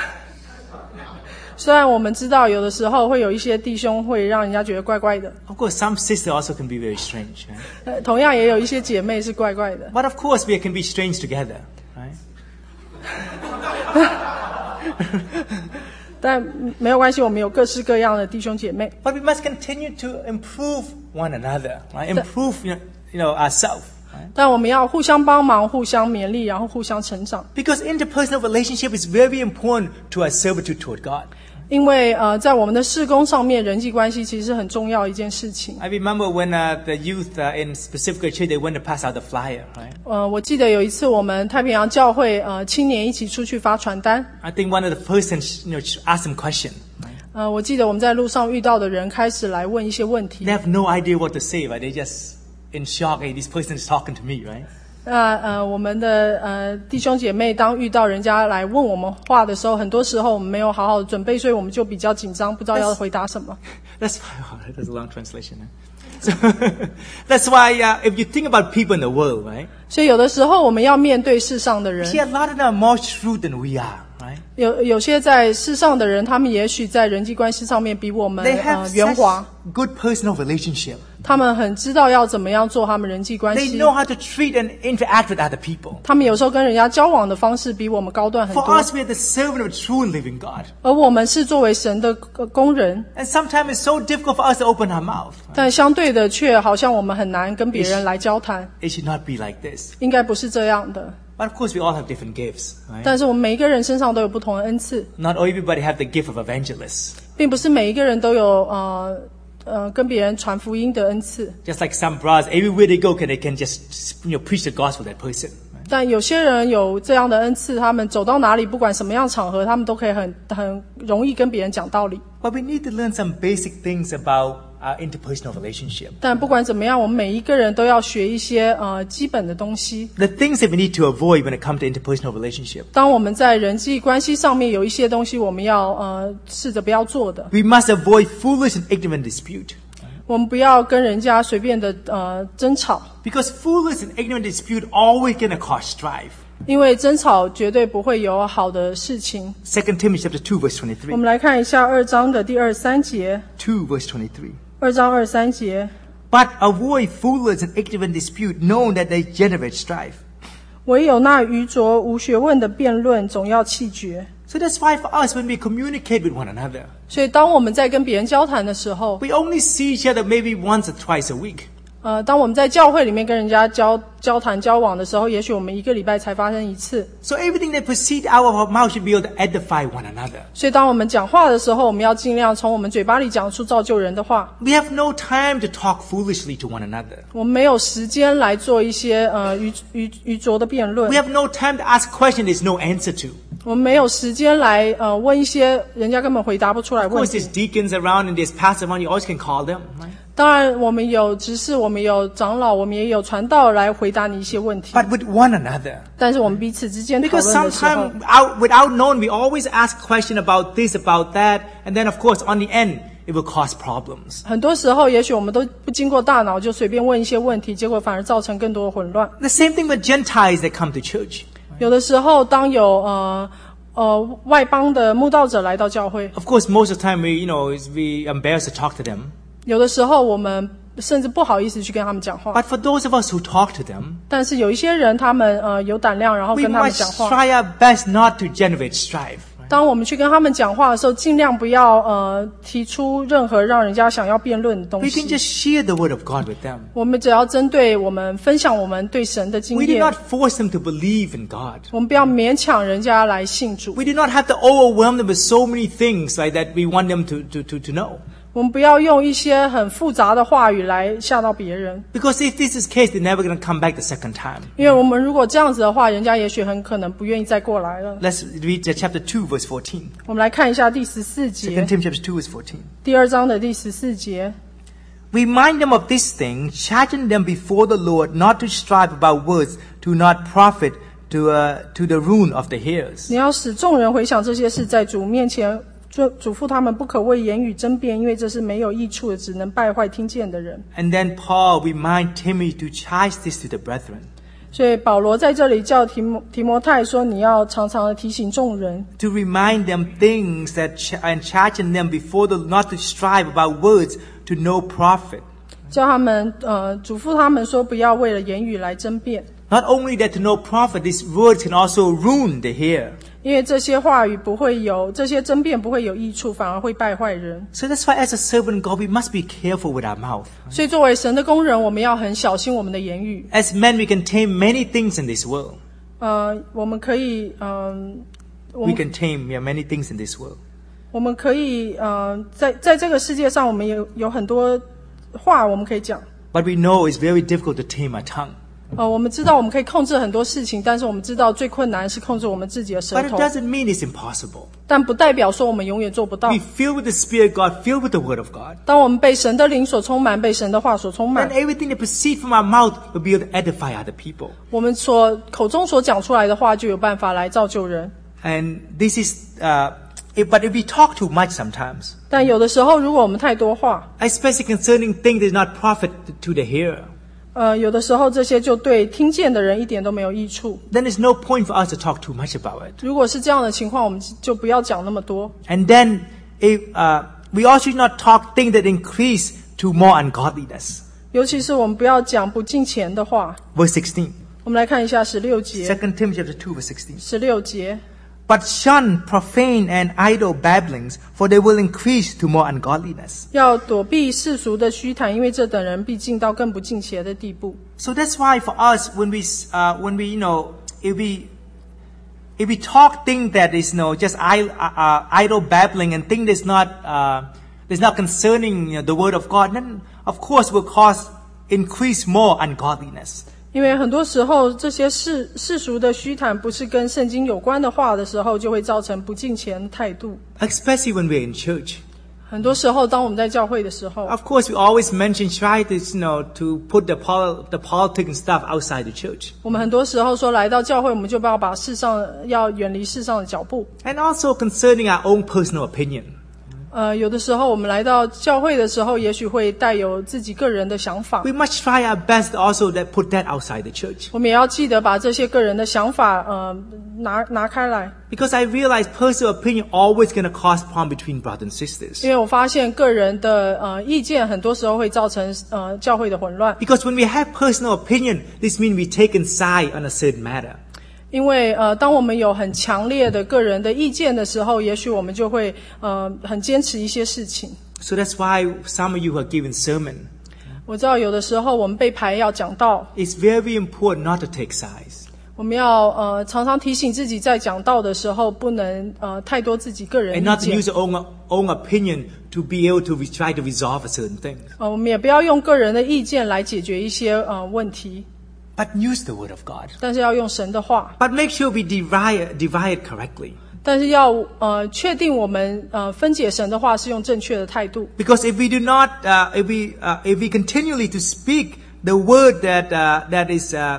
虽然我们知道有的时候会有一些弟兄会让人家觉得怪怪的， Of course, some sister also can be very strange, right? 呃，同样也有一些姐妹是怪怪的。 But of course, we can be strange together, right? 但没有关系，我们有各式各样的弟兄姐妹。 But we must continue to improve one another, right? Improve, you know, you know ourselves. Right? 但我们要互相帮忙、互相勉励，然后互相成长。 Because interpersonal relationship is very important to our servitude toward God. 因为呃，在我们的事工上面，人际关系其实是很重要一件事情。 I remember when uh, the youth uh, in Pacific Church, they went to pass out the flyer, right? 呃，我记得有一次我们太平洋教会呃青年一起出去发传单， I think one of the persons, you know, asked them a question. Right? 呃，我记得我们在路上遇到的人开始来问一些问题 They，have no idea what to say, right? They just in shock. Hey, this person is talking to me, right? 那呃，我们的呃弟兄姐妹，当遇到人家来问我们话的时候，很多时候我们没有好好的准备，所以我们就比较紧张，不知道要回答什么。 That's why, oh, that's a long translation. So, that's why uh, if you think about people in the world, right? 所以有的时候我们要面对世上的 You 人， see, a lot of them are more shrewd than we are, right? 有有些在世上的人，他们也许在人际关系上面比我们 They have 呃圆滑， such good personal relationship. 他们很知道要怎么样做他们人际关 They 系。 know how to treat and interact with other people. 他们有时候跟人家交往的方式比我们高段很 For 多， us, we are the servant of a true and living God. 而我们是作为神的呃工人， And sometimes it's so difficult for us to open our mouth. 但相对的却好像我们很难跟别人来交谈， It should not be like this. 应该不是这样的。 But of course, we all have different gifts, right? 但是我们每一个人身上都有不同的恩赐， Not everybody have the gift of evangelists. 并不是每一个人都有呃呃跟别人传福音的恩赐。 Just like some brothers, everywhere they go, can they can just you know preach the gospel to that person. Right? 但有些人有这样的恩赐，他们走到哪里，不管什么样场合，他们都可以很很容易跟别人讲道理。 But we need to learn some basic things about our interpersonal relationship. 但不管怎么样，我们每一个人都要学一些呃基本的东西。 The things that we need to avoid when it comes to interpersonal relationship. 当我们在人际关系上面有一些东西，我们要呃试着不要做的。 We must avoid foolish and ignorant dispute. 我们不要跟人家随便的呃争吵， Because foolish and ignorant dispute always gonna cause strife. 因为争吵绝对不会有好的事情。 Second Timothy chapter two verse 我 twenty-three. 们来看一下二章的第二三节， two verse twenty-three. 二章二三节， But avoid foolish and ignorant dispute, knowing that they generate strife. 唯有那愚拙无学问的辩论，总要弃绝。 So that's why for us, when we communicate with one another, 所以，当我们在跟别人交谈的时候， we only see each other maybe once or twice a week. 呃，当我们在教会里面跟人家交交谈交往的时候，也许我们一个礼拜才发生一次。 So everything that proceeds out of our mouth should be able to edify one another. 所以，当我们讲话的时候，我们要尽量从我们嘴巴里讲出造就人的话。 We have no time to talk foolishly to one another. 我们没有时间来做一些呃愚愚愚拙的辩论 We，have no time to ask questions there's no answer to. 我们没有时间来呃问一些人家根本回答不出来 Of 问 course, 题 there's。deacons around and there's pastors around. You always can call them. Right? 当然，我们有执事，我们有长老，我们也有传道来回答你一些问题。 But with one another. 但是我们彼此之间讨 Because 论的时候， sometimes out, without knowing, we always ask questions about this, about that. And then, of course, on the end, it will cause problems. 很多时候，也许我们都不经过大脑就随便问一些问题，结果反而造成更多的混乱。 The same thing with Gentiles that come to church. 有的时候，当有呃呃外邦的慕道者来到教会， Of course, most of the time, we, you know, is we embarrassed to talk to them. 有的时候我们甚至不好意思去跟他们讲话。 But for those of us who talk to them, 但是有一些人，他们呃有胆量，然后 we 跟他们 must 讲话。 try our best not to generate strife. 当我们去跟他们讲话的时候，尽量不要呃提出任何让人家想要辩论的东 We can 西。 just share the word of God with them. 我们只要针对我们分享我们对神的经 We do 验， not force them to believe in God. 我们不要勉强人家来信主。 We do not have to overwhelm them with so many things like that we want them to, to, to, to know. 我们不要用一些很复杂的话语来吓到别人， Because if this is the case, they're never going to come back the second time. 因为我们如果这样子的话，人家也许很可能不愿意再过来了。 Let's read chapter two, verse fourteen. 我们来看一下第十四 Second 节， Timothy chapter two, verse fourteen. 第二章的第十四节。 Remind them of this thing, charging them before the Lord not to strive about words, to not profit to, uh, to the ruin of the hearers. 你要使众人回想这些事，在主面前嘱嘱咐他们不可为言语争辩，因为这是没有益处的，只能败坏听见的人。 And then Paul remind Timothy to charge this to the brethren, 所以保罗在这里叫提摩提摩太说，你要常常的提醒众人， to remind them things that ch- and charging them before the not to strive about words to no profit. 叫他们呃嘱咐他们说，不要为了言语来争辩， Not only that to no profit, these words can also ruin the hearer. 因为这些话语不会有，这些争辩不会有益处，反而会败坏人。 So that's why as a servant of God, we must be careful with our mouth. 所以作为神的工人，我们要很小心我们的言语。 As men, we can tame many things in this world. 呃，我们可以嗯、我 We 们 can tame yeah, many things in this world. 我们可以呃在在这个世界上，我们有有很多话我们可以讲。 But we know it's very difficult to tame our tongue. 呃，我们知道我们可以控制很多事情，但是我们知道最困难是控制我们自己的舌 But it 头。 doesn't mean it's impossible. 但不代表说我们永远做不到。 We fill with the Spirit of God, filled with the Word of God. 当我们被神的灵所充满，被神的话所充 And 满， everything that proceeds from our mouth will be able to edify other people. 我们所口中所讲出来的话，就有办法来造就人。 And this is, uh, if, but if we talk too much sometimes, 但有的时候，如果我们太多话， especially concerning things that is not profit to the hearer, 呃，有的时候这些就对听见的人一点都没有益处。 then there's no point for us to talk too much about it. 如果是这样的情况，我们就不要讲那么多。 And then, if, uh, we also should not talk things that increase to more ungodliness. 尤其是我们不要讲不敬虔的话。 Verse sixteen. 我们来看一下十六节。 Second Timothy chapter two, verse sixteen. 十六节， But shun profane and idle babblings, for they will increase to more ungodliness. 要躲避世俗的虚谈，因为这等人必进到更不敬虔的地步。 So that's why for us, when we, uh, when we, you know, if we, if we talk things that is, you know, just idle, uh, idle babbling and things that's not, uh, that's not concerning, you know, the word of God, then of course will cause increase more ungodliness. 因为很多时候，这些世世俗的虚谈不是跟圣经有关的话的时候，就会造成不敬虔的态度。 Especially when we're in church. 很多时候，当我们在教会的时候， Of course, we always mention, try to, you know, to put the, pol- the politics and stuff outside the church. 我们很多时候说来到教会，我们就要把世上要远离世上的脚步。 And also concerning our own personal opinion. 呃，有的时候我们来到教会的时候，也许会带有自己个人的想法。 We must try our best to also that put that outside the church. 我们也要记得把这些个人的想法，呃，拿拿开来。 Because I realize personal opinion always going to cause problem between brothers and sisters. 因为我发现个人的呃意见，很多时候会造成呃教会的混乱。 Because when we have personal opinion, this means we take a side on a certain matter. 因为呃，当我们有很强烈的个人的意见的时候，也许我们就会呃很坚持一些事情。 So that's why some of you who are given sermon, 我知道有的时候我们被排要讲道， it's very important not to take sides. 我们要呃常常提醒自己，在讲道的时候不能呃太多自己个人 And 意 not to 见 use your own, own opinion to be able to re- try to resolve a certain thing. 呃，我们也不要用个人的意见来解决一些呃问题， But use the word of God. 但是要用神的话， But make sure we divide, divide it correctly. 但是要呃确定我们呃分解神的话是用正确的态度。 Because if we do not, uh, if we, uh, if we continually to speak the word that, uh, that is, uh,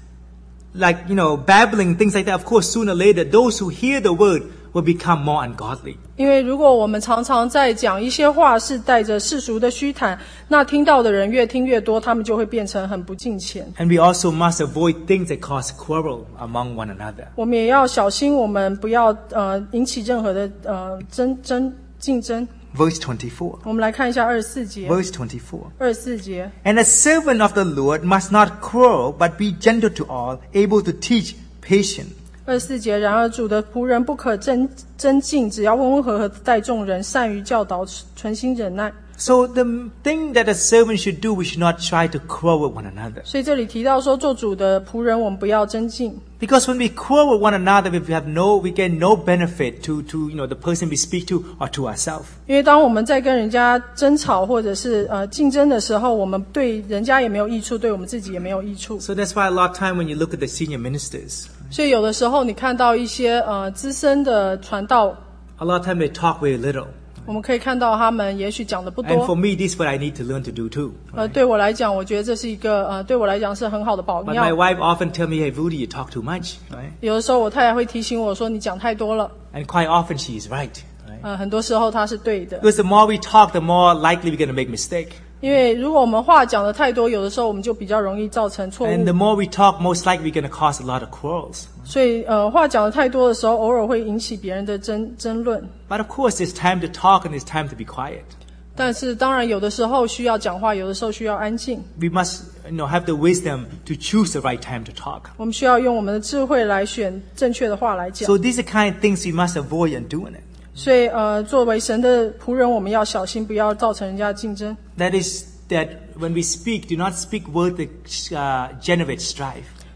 like, you know, babbling, things like that, of course, sooner or later, those who hear the word will become more ungodly. 因为如果我们常常在讲一些话是带着世俗的虚谈，那听到的人越听越多，他们就会变成很不敬虔。 And we also must avoid things that cause quarrel among one another. 我们也要小心，我们不要呃引起任何的呃争争竞争。 Verse twenty-four. 我们来看一下二十四节。 Verse twenty-four. 二十四节， And a servant of the Lord must not quarrel, but be gentle to all, able to teach, patient. 二十四节。然而主的仆人不可争争竞，只要温温和和地待众人，善于教导，存心忍耐。 So the thing that a servant should do, we should not try to quarrel with one another. 所以这里提到说，做主的仆人，我们不要争竞。 Because when we quarrel with one another, we have no, we get no benefit to, to, you know, the person we speak to or to ourselves. 因为当我们在跟人家争吵或者是呃竞争的时候，我们对人家也没有益处，对我们自己也没有益处。 So that's why a lot of time when you look at the senior ministers, 所以有的时候你看到一些呃资深的传道， a lot of time they talk very little. 我们可以看到他们也许讲的不 And for 多。 me, this is what I need to learn to do too. 呃，对我来讲，我觉得这是一个呃对我来讲是很好的榜 But my 样。 wife often tell me, hey, Rudy, you talk too much, right? 有的时候我太太会提醒我说你讲太多了， And quite often she is right, right? 呃，很多时候她是对的。 Because the more we talk, the more likely we're going to make mistake. 因为如果我们话讲的太多，有的时候我们就比较容易造成错 And the 误。 more we talk, most likely we're going to cause a lot of quarrels. 所以呃，话讲的太多的时候，偶尔会引起别人的争争论。 But of course, there's time to talk and there's time to be quiet. 但是当然，有的时候需要讲话，有的时候需要安静。 We must, you know, have the wisdom to choose the right time to talk. 我们需要用我们的智慧来选正确的话来讲。 So these are the kind of things we must avoid in doing it. 所以呃，作为神的仆人，我们要小心，不要造成人家竞争。 That is that when we speak, do not speak words that uh, generate strife.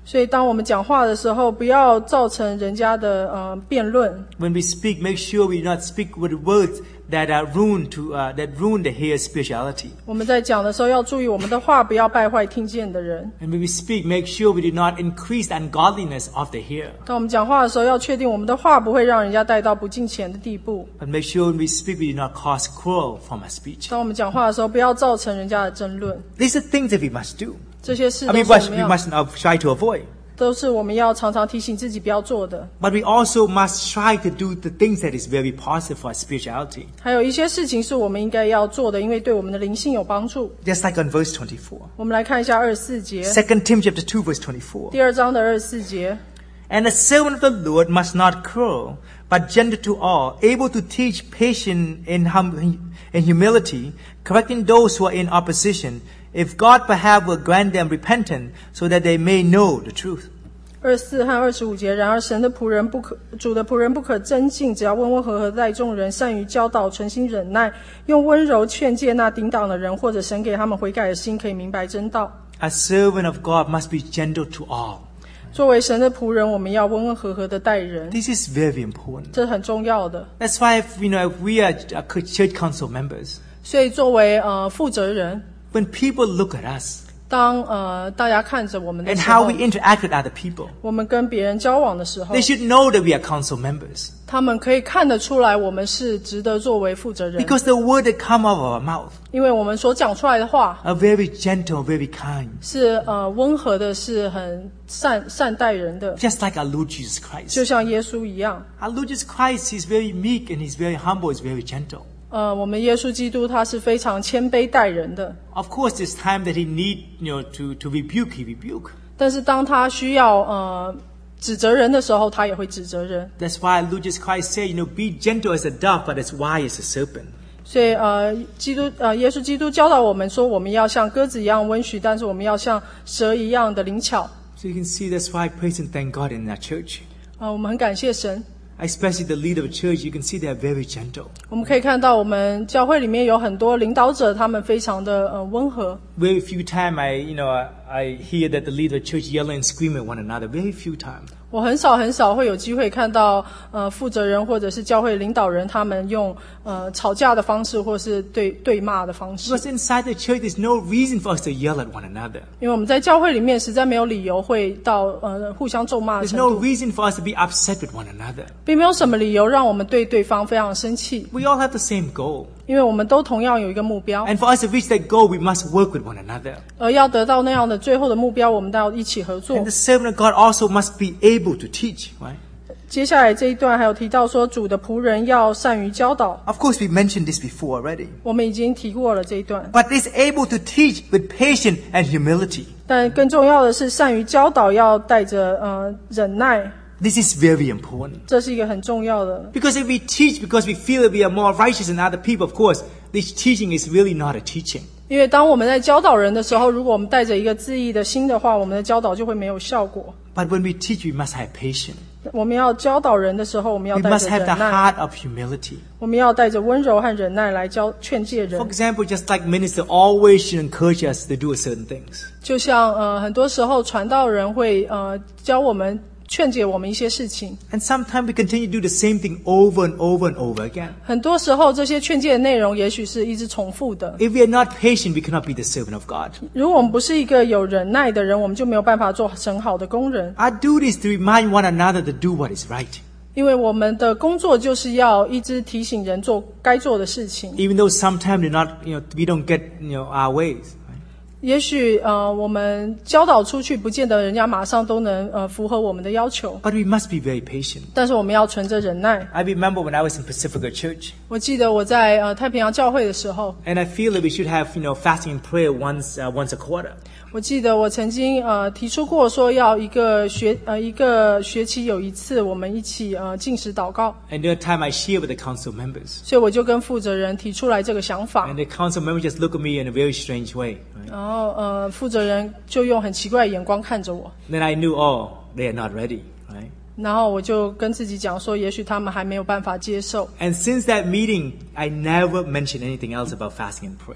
所以当我们讲话的时候，不要造成人家的呃辩论。 When we speak, make sure we do not speak with words that are ruin to uh, that ruin the hearer's spirituality. 我们在讲的时候要注意，我们的话不要败坏听见的人。 And when we speak, make sure we do not increase the ungodliness of the hearer. 当我们讲话的时候，要确定我们的话不会让人家带到不敬虔的地步。 But make sure when we speak, we do not cause quarrel from our speech. 当我们讲话的时候，不要造成人家的争论。 These are things that we must do. 这些事 I 都 mean, 是我 we 们要 must not try to avoid. 都是我们要常常提醒自己不要做的。 But we also must try to do the things that is very positive for our spirituality. 还有一些事情是我们应该要做的，因为对我们的灵性有帮助。 Just like on verse twenty-four. 我们来看一下二十四节， Second Timothy chapter two verse twenty-four. 第二章的二十四节。 And the servant of the Lord must not quarrel, but gentle to all, able to teach, patient in, hum- in humility, correcting those who are in opposition, if God perhaps will grant them repentance, so that they may know the truth. 二十四和二十五节，然而神的仆人不可，主的仆人不可争竞，只要温温和和待众人，善于教导，存心忍耐，用温柔劝诫那抵挡的人，或者神给他们悔改的心，可以明白真道。 A servant of God must be gentle to all. 作为神的仆人，我们要温温和和的待人， This is very important. 这很重要的。 That's why, if, you know, if we are uh, church council members, 所以作为呃负责人， when people look at us 当呃大家看着我们的 and 时 how 候 we，interact with other people, 我们跟别人交往的时候 they，should know that we are council members. 他们可以看得出来我们是值得作为负责人， Because the word that come out of our mouth 因为我们所讲出来的话 are very gentle, very kind. 是呃温和的，是很善善待人的， Just like our Lord Jesus 就 Christ. 像耶稣一样。 Our Lord Jesus Christ is very meek and he's very humble, he's very gentle. 呃，我们耶稣基督他是非常谦卑待人的， Of course, there's time that he need, you know, to, to rebuke, he rebuke. 但是当他需要呃指责人的时候，他也会指责人。 That's why Lord Jesus Christ said, you know, be gentle as a dove, but as wise as a serpent. 所以呃，基督呃，耶稣基督教导我们说，我们要像鸽子一样温煦，但是我们要像蛇一样的灵巧。 So you can see that's why I praise and thank God in our church. 呃，我们很感谢神。 Especially the leader of the church, you can see they are very gentle. 我们可以看到，我们教会里面有很多领导者，他们非常的呃温和。 Very few times I, you know, I, I hear that the leader of the church yell and scream at one another. Very few times. 我很少很少会有机会看到呃负责人或者是教会领导人他们用呃吵架的方式或是对对骂的方式， Because inside the church, there's no reason for us to yell at one another. 因为我们在教会里面实在没有理由会到呃互相咒骂的 There's 程 no 度， reason for us to be upset with one another. 并没有什么理由让我们对对方非常生气， We all have the same goal. 因为我们都同样有一个目标， And for us to reach that goal, we must work with one another. 而要得到那样的最后的目标，我们都要一起合作 And。the servant of God also must be able to teach, right? 接下来这一段还有提到说，主的仆人要善于教导， Of course, we mentioned this before already. 我们已经提过了这一段。 But is able to teach with patience and humility. 但更重要的是，善于教导要带着呃忍耐， This is very important. 这是一个很重要的。 Because if we teach because we feel that we are more righteous than other people, of course, this teaching is really not a teaching. 因为当我们在教导人的时候，如果我们带着一个自义的心的话，我们的教导就会没有效果。 But when we teach, we must have patience. 我们要教导人的时候，我们要 We 带 must 着 have 忍 the 耐， heart of humility. 我们要带着温柔和忍耐来教劝诫 For 人。 example, just like minister always should encourage us to do certain things. 就像呃很多时候传道人会呃教我们劝解我们一些事情， And sometimes we continue to do the same thing over and over and over again. 很多时候这些劝诫的内容也许是一直重复的。 If we are not patient, we cannot be the servant of God. 如果我们不是一个有忍耐的人，我们就没有办法做神好的工人， Our duty is to remind one another to do what is right. 因为我们的工作就是要一直提醒人做该做的事情。 Even though sometimes we're not, you know, we don't get, you know, our ways. Right? 也许呃我们教导出去，不见得人家马上都能呃符合我们的要求， But we must be very patient. 但是我们要存着忍耐。 I remember when I was in Pacifica Church, 我记得我在呃太平洋教会的时候， and I feel that we should have, you know, fasting and prayer once, uh, once a quarter. 我记得我曾经呃提出过说要一个学呃一个学期有一次我们一起呃禁食祷告， And during the time I share with the council members. 所以我就跟负责人提出来这个想法 And，the council members just look at me in a very strange way. Right? 然后呃负责人就用很奇怪的眼光看着我， Then I knew, oh, they are not ready. Right? 然后我就跟自己讲说，也许他们还没有办法接受。 And since that meeting, I never mentioned anything else about fasting and prayer.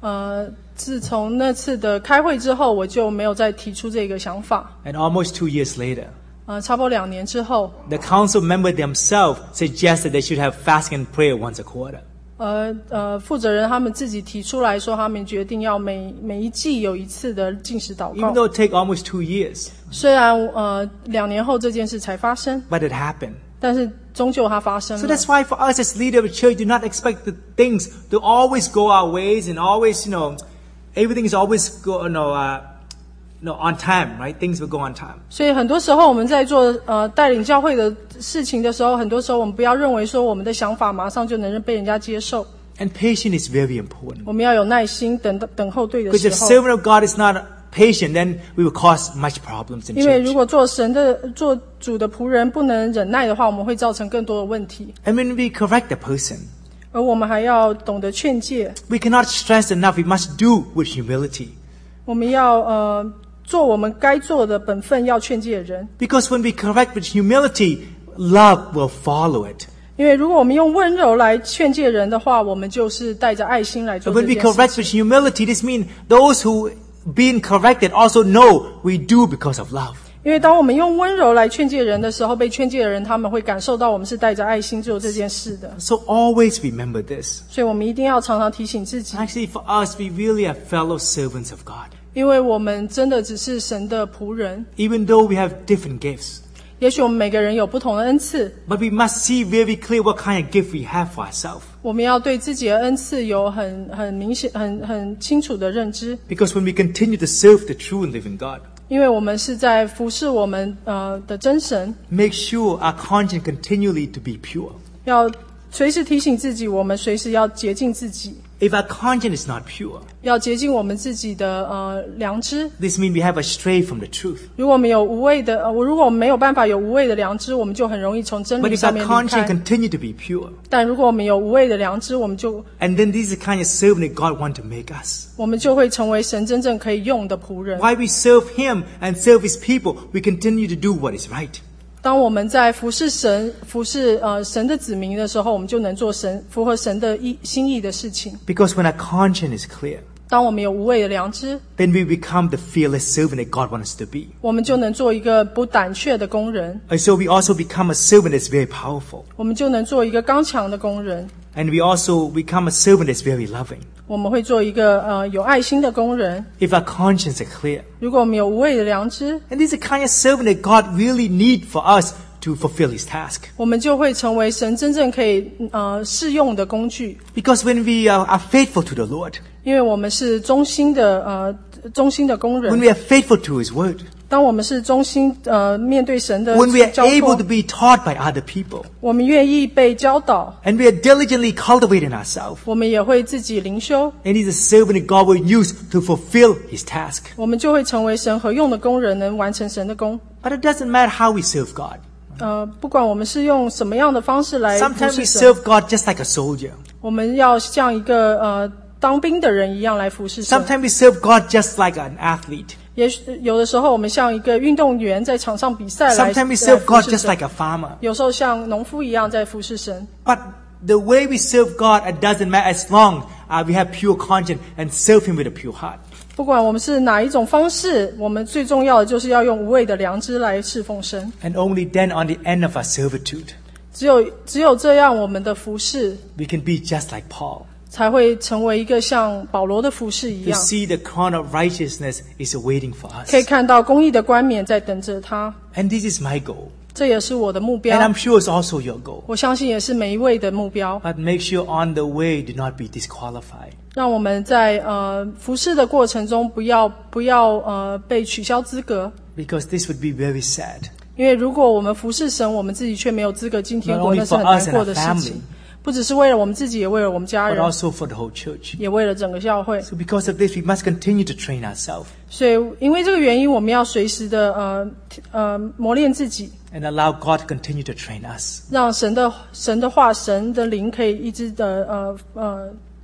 呃，自从那次的开会之后，我就没有再提出这个想法。 And almost two years later, 呃，差不多两年之后， the council member themselves suggested they should have fasting and prayer once a quarter. 呃呃，负责人他们自己提出来说，他们决定要每每一季有一次的禁食祷 Even 告。 though it take almost two years, 虽然呃两年后这件事才发生， but it happened. 但是终究它发生 So 了。 that's why for us as leader of the church, do not expect the things to always go our ways and always, you know, everything is always go, you know, uh, you know, on time, right? Things will go on time. 所以很多时候我们在做呃带领教会的事情的时候，很多时候我们不要认为说我们的想法马上就能被人家接受， And patience is very important. 我们要有耐心，等等候对的 Because 时 if 候。 servant of God is not patient, then we will cause much problems in 因为如 church. 果做神的做主的仆人不能忍耐的话，我们会造成更多的问题。 And when we correct the person, 而我们还要懂得劝诫， we cannot stress enough. We must do with humility. 我们要呃做我们该做的本分，要劝诫人。 Because when we correct with humility, love will follow it. 因为如果我们用温柔来劝诫人的话，我们就是带着爱心来做 But 这 when we 件事 correct 情。 with humility, this means those who being corrected also know we do because of love. 因为当我们用温柔来劝诫人的时候，被劝诫的人他们会感受到我们是带着爱心做这件事的。 So always remember this. 所以我们一定要常常提醒自己， Actually, for us, we really are fellow servants of God. 因为我们真的只是神的仆人。 Even though we have different gifts, 也许我们每个人有不同的恩赐， but we must see very clear what kind of gift we have for ourselves. 我们要对自己的恩赐有很很明显、很很清楚的认知。 Because when we continue to serve the true and living God, 因为我们是在服侍我们呃的真神， make sure our conscience continually to be pure. 要随时提醒自己，我们随时要洁净自己， If our conscience is not pure, 要洁净我们自己的呃良知。 this means we have astray from the truth. 如果我们有无谓的，呃，如果我们没有办法有无谓的良知，我们就很容易从真 But 理 if 上 our 面离 conscience 开。 continue to be pure, 但如果我们有无谓的良知，我们就 and then this is the kind of servant that God wants to make us. 我们就会成为神真正可以用的仆人。 While we serve Him and serve His people, we continue to do what is right. 当我们在服侍神、服侍呃神的子民的时候，我们就能做神符合神的意心意的事情。 Because when our conscience is clear, 当我们有无畏的良知， then we become the fearless servant that God wants us to be. 我们就能做一个不胆怯的工人， And so we also become a servant that's very powerful. 我们就能做一个刚强的工人， And we also become a servant that's very loving. 我们会做一个呃有爱心的工人。 If our conscience is clear. 如果我们有无畏的良知， And this is the kind of servant that God really needs for us to fulfill His task. 我们就会成为神真正可以呃适用的工具， Because when we are, are faithful to the Lord, 因为我们是忠心的呃忠心的工 when 人。 we are faithful to His word, 当我们是忠心呃面对神的 when we are 交 able 托 to，be taught by other people, 我们愿意被教导， and we are diligently cultivating ourselves, 我们也会自己灵修， and He's a servant that God will use to fulfill His task. 我们就会成为神合用的工人，能完成神的工。 But it doesn't matter how we serve God. 呃，不管我们是用什么样的方式来服 Sometimes 侍 we 神， serve God just like a soldier. 我们要像一个呃当兵的人一样来服侍神。 Sometimes we serve God just like an athlete. 也许有的时候我们像一个运动员在场上比赛来 Sometimes we 来 serve 服 God 侍 just 神， like a farmer. 有时候像农夫一样在服侍神。 But the way we serve God, it doesn't matter as long uh, we have pure conscience and serve Him with a pure heart. 不管我们是哪一种方式，我们最重要的就是要用无畏的良知来侍奉神。 And only then on the end of our servitude, 只有只有这样，我们的服侍 we can be just like Paul. 才会成为一个像保罗的服侍一 To 样， see the crown of righteousness is awaiting for 可以 us. 看到公义的冠冕在等着他。 And this is my goal. 这也是我的目 And 标， I'm sure it's also your goal. 我相信也是每一位的目标。 But make sure on the way do not be disqualified. 让我们在呃服侍的过程中，不要不要呃被取消资格， Because this would be very sad. 因为如果我们服侍神，我们自己却没有资格进天 Not 国， only 那是 for 很 us 难 and 过的 our 事情 family.。 不只是为了我们自己，也为了我们家 But 人， also for the whole church. 也为了整个教会。 So because of this, we must continue to train ourselves 所以，因为这个原因，我们要随时的呃呃磨练自己， and allow God to continue to train us. 让神的神的话、神的灵可以一直的呃呃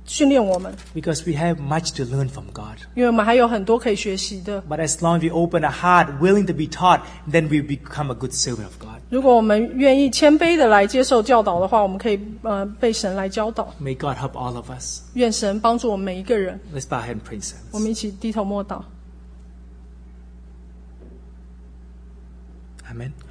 训练我们， because we have much to learn from God. 因为我们还有很多可以学习的。 But as long as we open our heart, willing to be taught, then we become a good servant of God. 如果我们愿意谦卑的来接受教导的话，我们可以呃被神来教导。 May God help all of us. 愿神帮助我们每一个人。 Let's bow our head and pray in 我 silence. 们一起低头默祷。 Amen.